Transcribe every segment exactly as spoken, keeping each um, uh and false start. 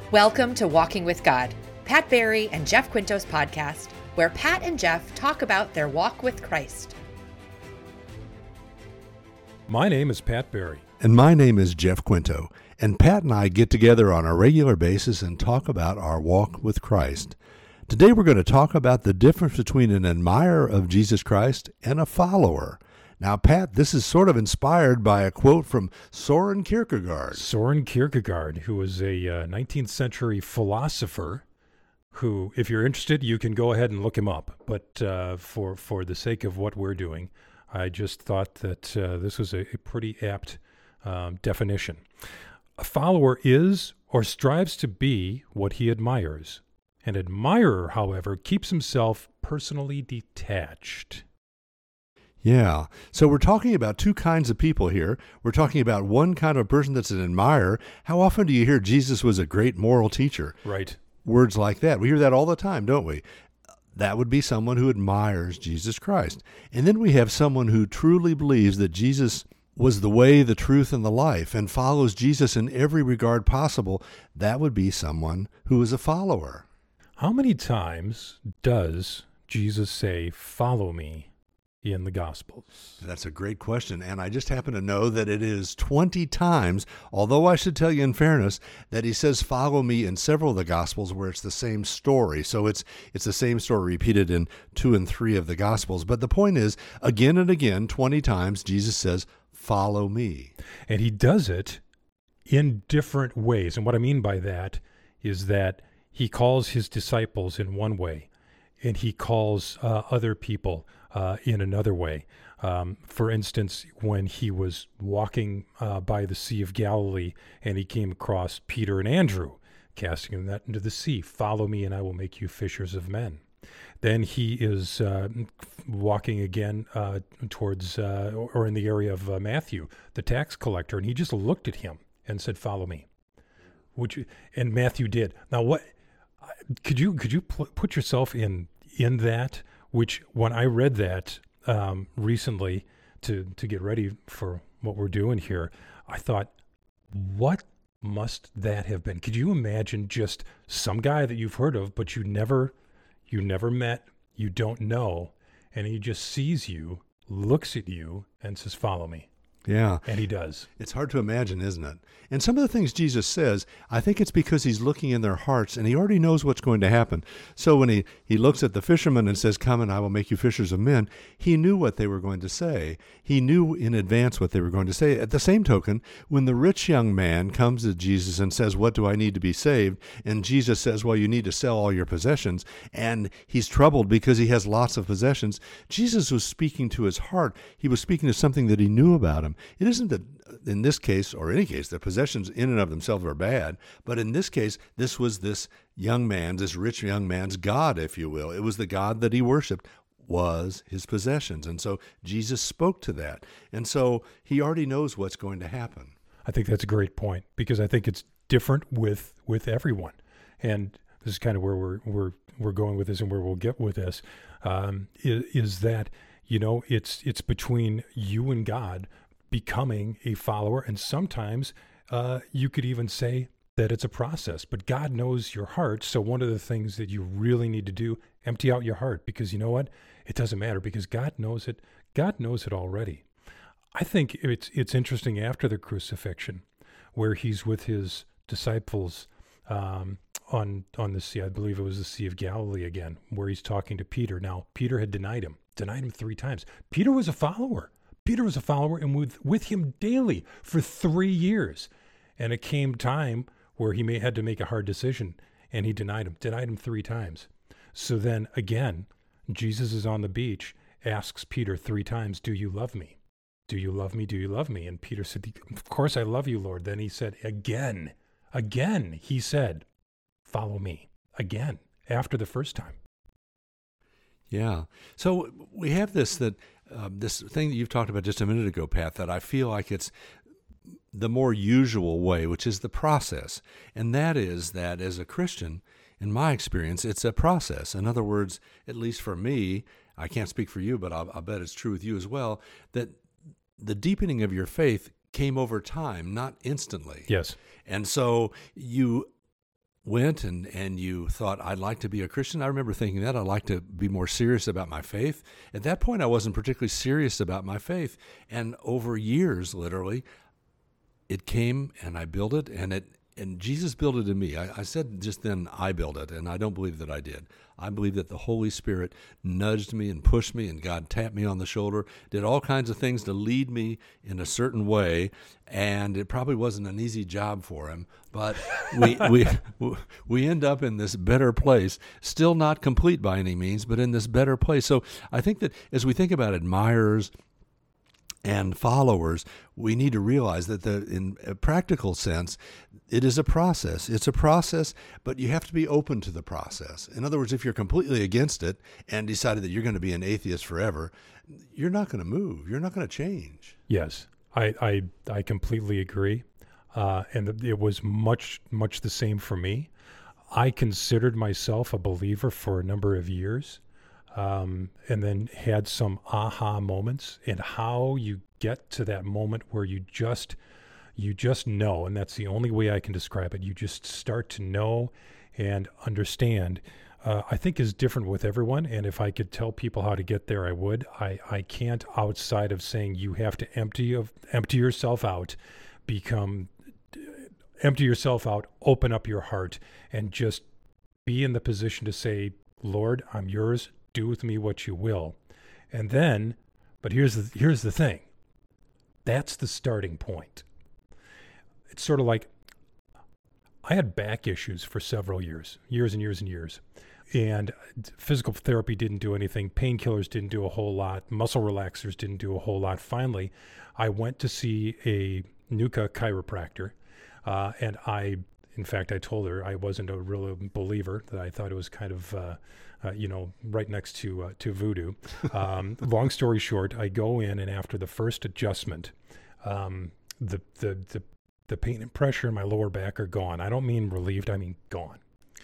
Welcome to Walking with God, Pat Barry and Jeff Quinto's podcast, where Pat and Jeff talk about their walk with Christ. My name is Pat Barry. And my name is Jeff Quinto. And Pat and I get together on a regular basis and talk about our walk with Christ. Today we're going to talk about the difference between an admirer of Jesus Christ and a follower. Now, Pat, this is sort of inspired by a quote from Soren Kierkegaard. Soren Kierkegaard, who was a uh, nineteenth century philosopher who, if you're interested, you can go ahead and look him up. But uh, for, for the sake of what we're doing, I just thought that uh, this was a, a pretty apt um, definition. A follower is or strives to be what he admires. An admirer, however, keeps himself personally detached. Yeah. So we're talking about two kinds of people here. We're talking about one kind of person that's an admirer. How often do you hear Jesus was a great moral teacher? Right. Words like that. We hear that all the time, don't we? That would be someone who admires Jesus Christ. And then we have someone who truly believes that Jesus was the way, the truth, and the life, and follows Jesus in every regard possible. That would be someone who is a follower. How many times does Jesus say, "Follow me," in the Gospels? That's a great question, and I just happen to know that it is twenty times, although I should tell you in fairness that he says follow me in several of the Gospels where it's the same story. So it's it's the same story repeated in two and three of the Gospels. But the point is, again and again, twenty times, Jesus says, follow me. And he does it in different ways. And what I mean by that is that he calls his disciples in one way, and he calls uh, other people Uh, in another way. Um, for instance, when he was walking uh, by the Sea of Galilee and he came across Peter and Andrew, casting them that into the sea, "Follow me and I will make you fishers of men." Then he is uh, walking again uh, towards, uh, or in the area of uh, Matthew, the tax collector, and he just looked at him and said, "Follow me." Which, and Matthew did. Now, what could you could you pl- put yourself in in that? Which, when I read that um, recently to, to get ready for what we're doing here, I thought, what must that have been? Could you imagine just some guy that you've heard of, but you never, you never met, you don't know, and he just sees you, looks at you, and says, "Follow me." Yeah. And he does. It's hard to imagine, isn't it? And some of the things Jesus says, I think it's because he's looking in their hearts and he already knows what's going to happen. So when he, he looks at the fishermen and says, "Come and I will make you fishers of men," he knew what they were going to say. He knew in advance what they were going to say. At the same token, when the rich young man comes to Jesus and says, "What do I need to be saved?" and Jesus says, "Well, you need to sell all your possessions," and he's troubled because he has lots of possessions, Jesus was speaking to his heart. He was speaking to something that he knew about him. It isn't that in this case, or any case, the possessions in and of themselves are bad, but in this case, this was this young man's, this rich young man's God, if you will. It was the God that he worshiped was his possessions. And so Jesus spoke to that. And so he already knows what's going to happen. I think that's a great point, because I think it's different with with everyone. And this is kind of where we're we're we're going with this, and where we'll get with this, um, is, is that, you know, it's it's between you and God becoming a follower. And sometimes uh, you could even say that it's a process, but God knows your heart. So one of the things that you really need to do, empty out your heart, because you know what? It doesn't matter, because God knows it. God knows it already. I think it's it's interesting after the crucifixion, where he's with his disciples um, on on the sea. I believe it was the Sea of Galilee again, where he's talking to Peter. Now, Peter had denied him, denied him three times. Peter was a follower. Peter was a follower and with, with him daily for three years. And it came time where he may had to make a hard decision, and he denied him, denied him three times. So then again, Jesus is on the beach, asks Peter three times, "Do you love me? Do you love me? Do you love me?" And Peter said, "Of course I love you, Lord." Then he said again, again, he said, "Follow me," again, after the first time. Yeah. So we have this that um, this thing that you've talked about just a minute ago, Pat, that I feel like it's the more usual way, which is the process. And that is that as a Christian, in my experience, it's a process. In other words, at least for me, I can't speak for you, but I'll, I'll bet it's true with you as well, that the deepening of your faith came over time, not instantly. Yes. And so you went and, and you thought, I'd like to be a Christian. I remember thinking that. I'd like to be more serious about my faith. At that point, I wasn't particularly serious about my faith. And over years, literally, it came and I built it, and it and Jesus built it in me. I, I said just then, I built it, and I don't believe that I did. I believe that the Holy Spirit nudged me and pushed me, and God tapped me on the shoulder, did all kinds of things to lead me in a certain way, and it probably wasn't an easy job for him, but we we we end up in this better place, still not complete by any means, but in this better place. So I think that as we think about admirers and followers, we need to realize that the, in a practical sense, it is a process. It's a process, but you have to be open to the process. In other words, if you're completely against it and decided that you're going to be an atheist forever, you're not going to move. You're not going to change. Yes, I I, I completely agree. Uh, and it was much, much the same for me. I considered myself a believer for a number of years. Um, and then had some aha moments, and how you get to that moment where you just, you just know, and that's the only way I can describe it. You just start to know and understand, uh, I think is different with everyone. And if I could tell people how to get there, I would. I, I can't, outside of saying you have to empty of empty yourself out, become, empty yourself out, open up your heart, and just be in the position to say, Lord, I'm yours. Do with me what you will. And then, but here's the here's the thing. That's the starting point. It's sort of like, I had back issues for several years, years and years and years. And physical therapy didn't do anything. Painkillers didn't do a whole lot. Muscle relaxers didn't do a whole lot. Finally, I went to see a NUCA chiropractor. Uh, and I, in fact, I told her I wasn't a real believer, that I thought it was kind of, uh, uh, you know, right next to uh, to voodoo. Um, long story short, I go in, and after the first adjustment, um, the, the, the, the pain and pressure in my lower back are gone. I don't mean relieved, I mean gone.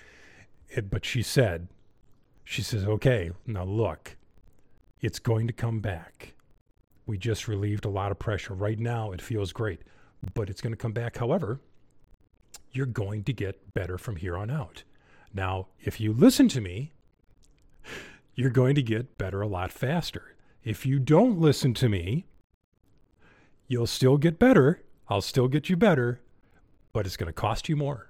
It, but she said, she says, okay, now look, it's going to come back. We just relieved a lot of pressure. Right now, it feels great, but it's going to come back. However, you're going to get better from here on out. Now, if you listen to me, you're going to get better a lot faster. If you don't listen to me, you'll still get better. I'll still get you better, but it's going to cost you more.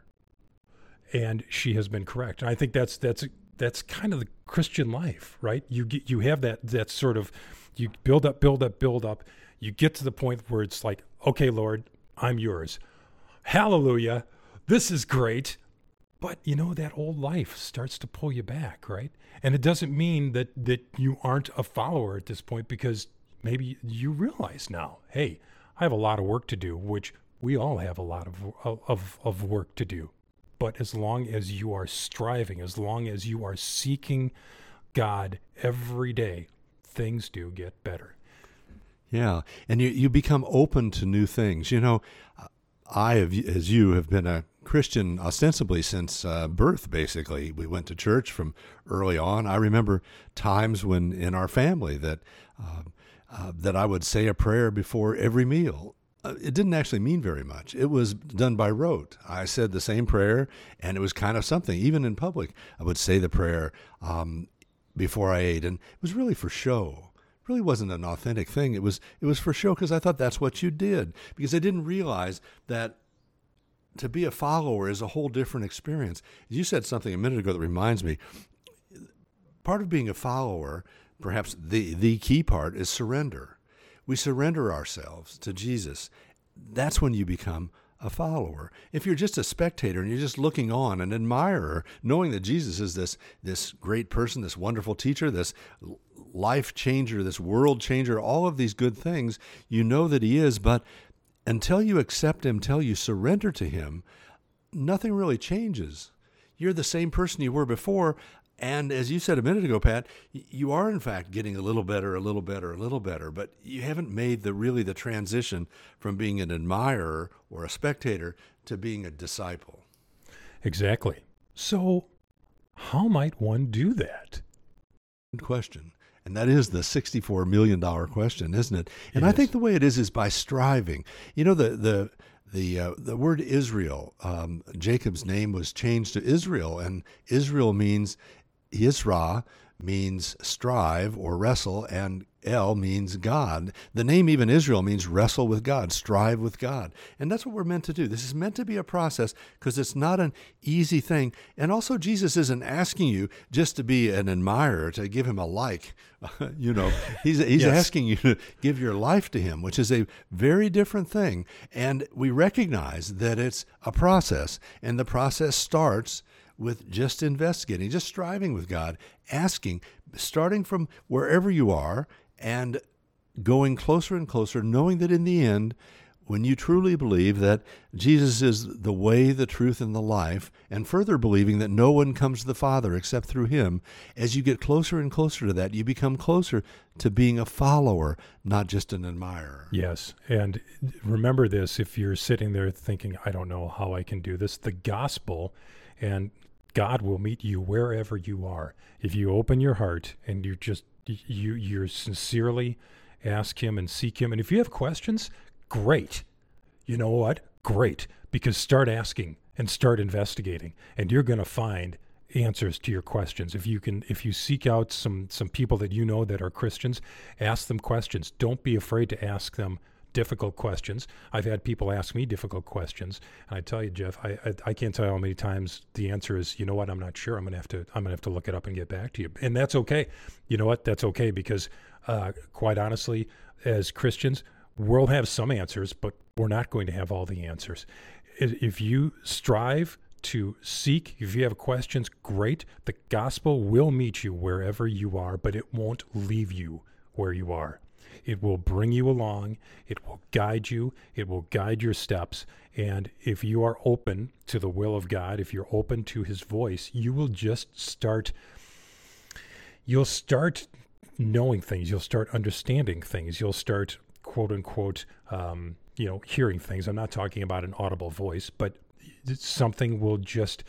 And she has been correct. And I think that's that's that's kind of the Christian life, right? You get you have that that sort of, you build up, build up, build up. You get to the point where it's like, okay, Lord, I'm yours. Hallelujah. This is great. But, you know, that old life starts to pull you back, right? And it doesn't mean that, that you aren't a follower at this point, because maybe you realize now, hey, I have a lot of work to do, which we all have a lot of, of, of work to do. But as long as you are striving, as long as you are seeking God every day, things do get better. Yeah, and you, you become open to new things. You know, I, have, as you, have been a Christian ostensibly since uh, birth, basically. We went to church from early on. I remember times when in our family that uh, uh, that I would say a prayer before every meal. Uh, it didn't actually mean very much. It was done by rote. I said the same prayer, and it was kind of something. Even in public, I would say the prayer um, before I ate, and it was really for show. It really wasn't an authentic thing. It was it was for show, because I thought that's what you did, because I didn't realize that to be a follower is a whole different experience. You said something a minute ago that reminds me. Part of being a follower, perhaps the, the key part, is surrender. We surrender ourselves to Jesus. That's when you become a follower. If you're just a spectator and you're just looking on, an admirer, knowing that Jesus is this, this great person, this wonderful teacher, this life changer, this world changer, all of these good things, you know that he is, but until you accept him, until you surrender to him, nothing really changes. You're the same person you were before. And as you said a minute ago, Pat, you are in fact getting a little better, a little better, a little better, but you haven't made the really the transition from being an admirer or a spectator to being a disciple. Exactly. So how might one do that? Good question. And that is the sixty-four million dollars question, isn't it? And It I is. think the way it is is by striving. You know, the the The uh, the word Israel, um, Jacob's name was changed to Israel, and Israel means Yisra, means strive or wrestle, and El means God. The name even Israel means wrestle with God, strive with God. And that's what we're meant to do. This is meant to be a process because it's not an easy thing. And also Jesus isn't asking you just to be an admirer, to give him a like. you know, he's, he's yes. asking you to give your life to him, which is a very different thing. And we recognize that it's a process, and the process starts with just investigating, just striving with God, asking, starting from wherever you are and going closer and closer, knowing that in the end, when you truly believe that Jesus is the way, the truth, and the life, and further believing that no one comes to the Father except through him, as you get closer and closer to that, you become closer to being a follower, not just an admirer. Yes, and remember this, if you're sitting there thinking, I don't know how I can do this, the gospel and God will meet you wherever you are. If you open your heart and you just you you're sincerely ask him and seek him. And if you have questions, great. You know what? Great. Because start asking and start investigating, and you're going to find answers to your questions. If you can if you seek out some some people that you know that are Christians, ask them questions. Don't be afraid to ask them difficult questions. I've had people ask me difficult questions, and I tell you, Jeff, I, I I can't tell you how many times the answer is, you know what, I'm not sure. I'm gonna have to I'm gonna have to look it up and get back to you, and that's okay. You know what? That's okay because, uh, quite honestly, as Christians, we'll have some answers, but we're not going to have all the answers. If you strive to seek, if you have questions, great. The gospel will meet you wherever you are, but it won't leave you where you are. It will bring you along. It will guide you. It will guide your steps. And if you are open to the will of God, if you're open to his voice, you will just start, you'll start knowing things. You'll start understanding things. You'll start, quote unquote, um, you know, hearing things. I'm not talking about an audible voice, but something will just,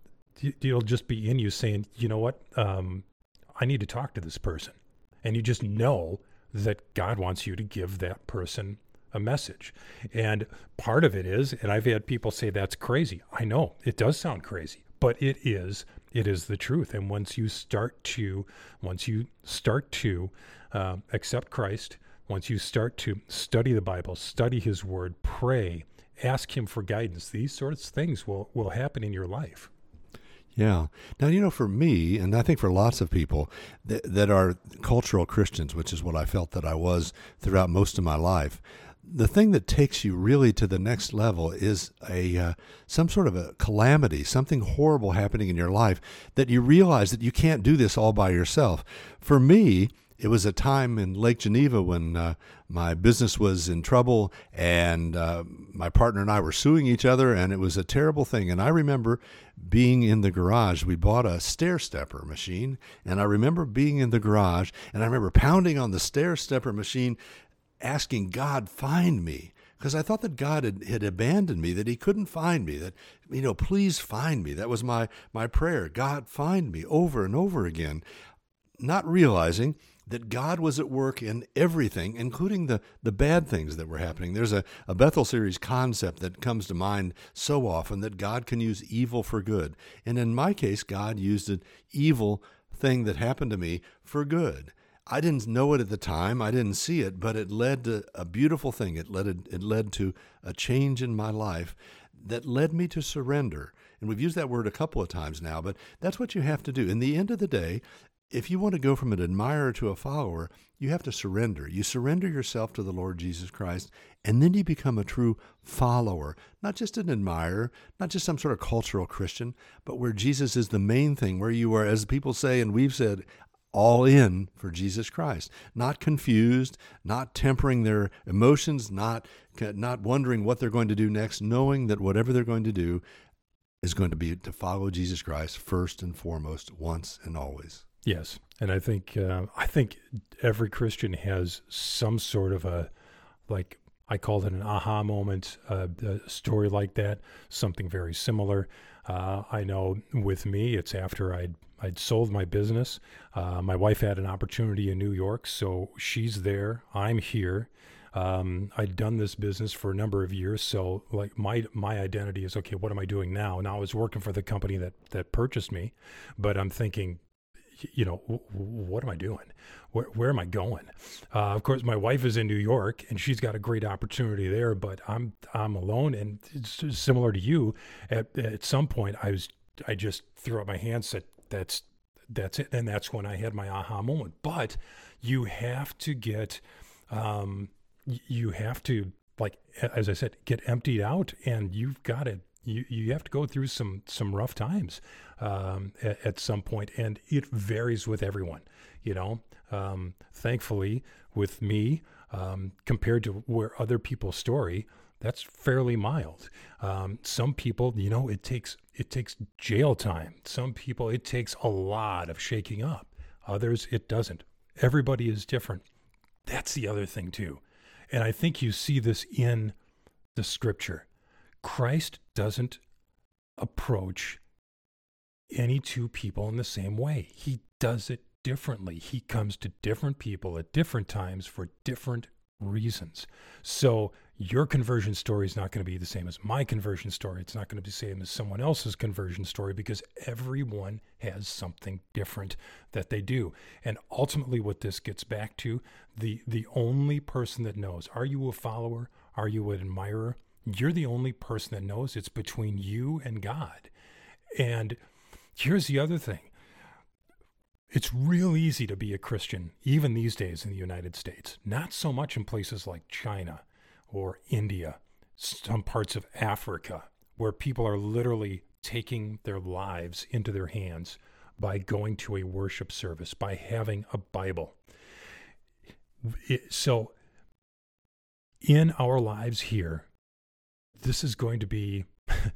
it'll just be in you saying, you know what, um, I need to talk to this person. And you just know that God wants you to give that person a message. And part of it is, and I've had people say that's crazy. I know it does sound crazy, but it is, it is the truth. And once you start to, once you start to uh, accept Christ, once you start to study the Bible, study his word, pray, ask him for guidance, these sorts of things will, will happen in your life. Yeah. Now, you know, for me, and I think for lots of people that, that are cultural Christians, which is what I felt that I was throughout most of my life, the thing that takes you really to the next level is a uh, some sort of a calamity, something horrible happening in your life that you realize that you can't do this all by yourself. For me, it was a time in Lake Geneva when uh, my business was in trouble and uh, my partner and I were suing each other, and it was a terrible thing. And I remember being in the garage. We bought a stair stepper machine, and I remember being in the garage, and I remember pounding on the stair stepper machine, asking God, find me. Because I thought that God had, had abandoned me, that he couldn't find me, that, you know, please find me. That was my, my prayer. God, find me, over and over again, not realizing that God was at work in everything, including the, the bad things that were happening. There's a, a Bethel series concept that comes to mind so often, that God can use evil for good. And in my case, God used an evil thing that happened to me for good. I didn't know it at the time. I didn't see it, but it led to a beautiful thing. It led, it led to a change in my life that led me to surrender. And we've used that word a couple of times now, but that's what you have to do. In the end of the day, if you want to go from an admirer to a follower, you have to surrender. You surrender yourself to the Lord Jesus Christ, and then you become a true follower, not just an admirer, not just some sort of cultural Christian, but where Jesus is the main thing, where you are, as people say, and we've said, all in for Jesus Christ, not confused, not tempering their emotions, not, not wondering what they're going to do next, knowing that whatever they're going to do is going to be to follow Jesus Christ first and foremost, once and always. Yes, and I think uh, I think every Christian has some sort of a, like I called it an aha moment, uh, a story like that, something very similar. Uh, I know with me, it's after I'd I'd sold my business. Uh, my wife had an opportunity in New York, so she's there. I'm here. Um, I'd done this business for a number of years, so like my my identity is, okay, what am I doing now? Now I was working for the company that that purchased me, but I'm thinking, you know, w- what am I doing? Where, where am I going? Uh, of course, my wife is in New York, and she's got a great opportunity there. But I'm I'm alone, and it's similar to you. At at some point, I was I just threw up my hands, said, "That's that's it," and that's when I had my aha moment. But you have to get, um, you have to, like as I said, get emptied out, and you've got to. You you have to go through some some rough times um, at, at some point, and it varies with everyone. You know, um, thankfully with me, um, compared to where other people's story, that's fairly mild. Um, some people, you know, it takes it takes jail time. Some people, it takes a lot of shaking up. Others, it doesn't. Everybody is different. That's the other thing too, and I think you see this in the Scripture. Christ doesn't approach any two people in the same way. He does it differently. He comes to different people at different times for different reasons. So your conversion story is not going to be the same as my conversion story. It's not going to be the same as someone else's conversion story, because everyone has something different that they do. And ultimately what this gets back to, the the only person that knows, are you a follower? Are you an admirer? You're the only person that knows. It's between you and God. And here's the other thing. It's real easy to be a Christian, even these days in the United States. Not so much in places like China or India, some parts of Africa, where people are literally taking their lives into their hands by going to a worship service, by having a Bible. It, so in our lives here, this is going to be,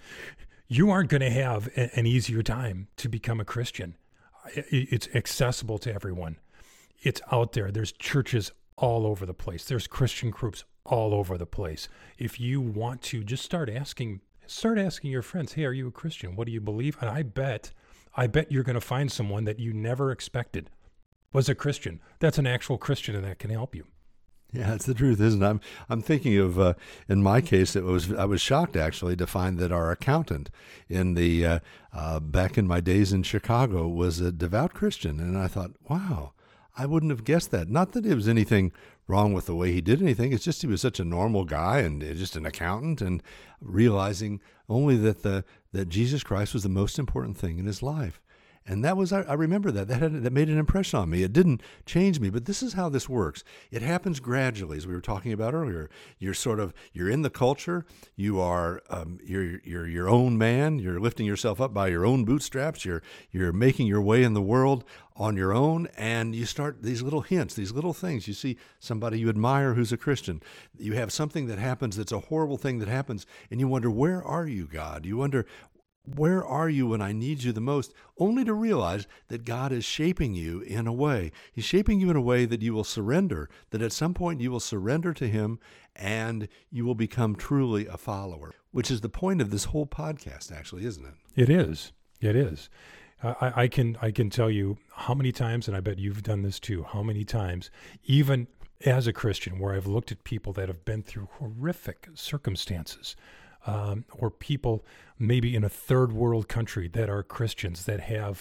you aren't going to have a, an easier time to become a Christian. It's accessible to everyone. It's out there. There's churches all over the place. There's Christian groups all over the place. If you want to, just start asking, start asking your friends, hey, are you a Christian? What do you believe? And I bet, I bet you're going to find someone that you never expected was a Christian. That's an actual Christian, and that can help you. Yeah, it's the truth, isn't it? I'm I'm thinking of uh, in my case, it was I was shocked actually to find that our accountant in the uh, uh, back in my days in Chicago was a devout Christian, and I thought, wow, I wouldn't have guessed that. Not that it was anything wrong with the way he did anything. It's just he was such a normal guy and just an accountant, and realizing only that the that Jesus Christ was the most important thing in his life. And that was, I, I remember that. That had, that made an impression on me. It didn't change me, but this is how this works. It happens gradually, as we were talking about earlier. You're sort of, you're in the culture. You are, um, you're, you're your own man. You're lifting yourself up by your own bootstraps. You're, you're making your way in the world on your own. And you start these little hints, these little things. You see somebody you admire who's a Christian. You have something that happens that's a horrible thing that happens. And you wonder, where are you, God? You wonder, where are you when I need you the most? Only to realize that God is shaping you in a way. He's shaping you in a way that you will surrender, that at some point you will surrender to him and you will become truly a follower, which is the point of this whole podcast, actually, isn't it? It is. It is. Uh, I, I can I can tell you how many times, and I bet you've done this too, how many times, even as a Christian, where I've looked at people that have been through horrific circumstances, Um, or people maybe in a third world country that are Christians that have,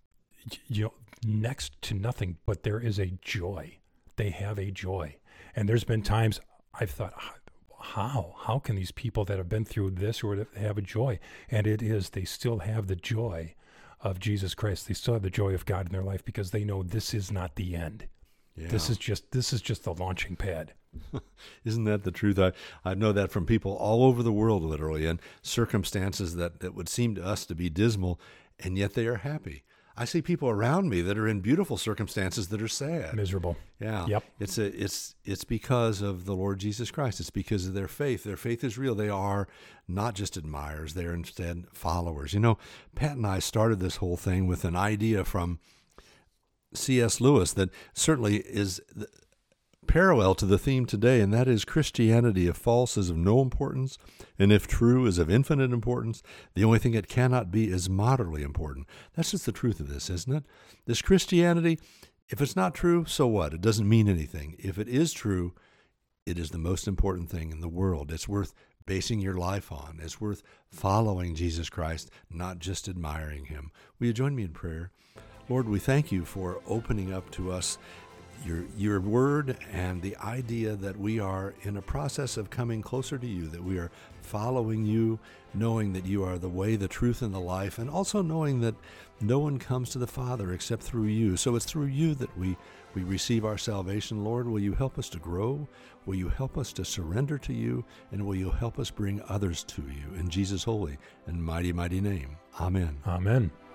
you know, next to nothing, but there is a joy. They have a joy. And there's been times I've thought, how? How can these people that have been through this or have a joy? And it is, they still have the joy of Jesus Christ. They still have the joy of God in their life because they know this is not the end. Yeah. This is just this is just the launching pad. Isn't that the truth? I, I know that from people all over the world, literally, and circumstances that, that would seem to us to be dismal, and yet they are happy. I see people around me that are in beautiful circumstances that are sad. Miserable. Yeah. Yep. It's a, it's it's because of the Lord Jesus Christ. It's because of their faith. Their faith is real. They are not just admirers. They are instead followers. You know, Pat and I started this whole thing with an idea from C S Lewis that certainly is the, parallel to the theme today, and that is Christianity, if false, is of no importance, and if true, is of infinite importance. The only thing it cannot be is moderately important. That's just the truth of this, isn't it? This Christianity, if it's not true, so what? It doesn't mean anything. If it is true, it is the most important thing in the world. It's worth basing your life on. It's worth following Jesus Christ, not just admiring him. Will you join me in prayer? Lord, we thank you for opening up to us your your word and the idea that we are in a process of coming closer to you, that we are following you, knowing that you are the way, the truth, and the life, and also knowing that no one comes to the Father except through you. So it's through you that we, we receive our salvation. Lord, will you help us to grow? Will you help us to surrender to you? And will you help us bring others to you? In Jesus' holy and mighty, mighty name. Amen. Amen.